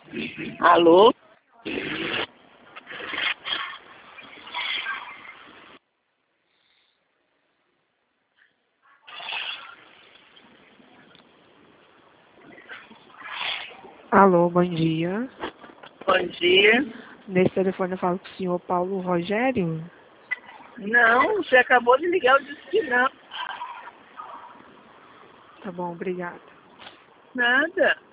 Alô? Alô, bom dia. Bom dia. Nesse telefone eu falo com o senhor Paulo Rogério. Não, você acabou de ligar, eu disse que não. Tá bom, obrigada. Nada.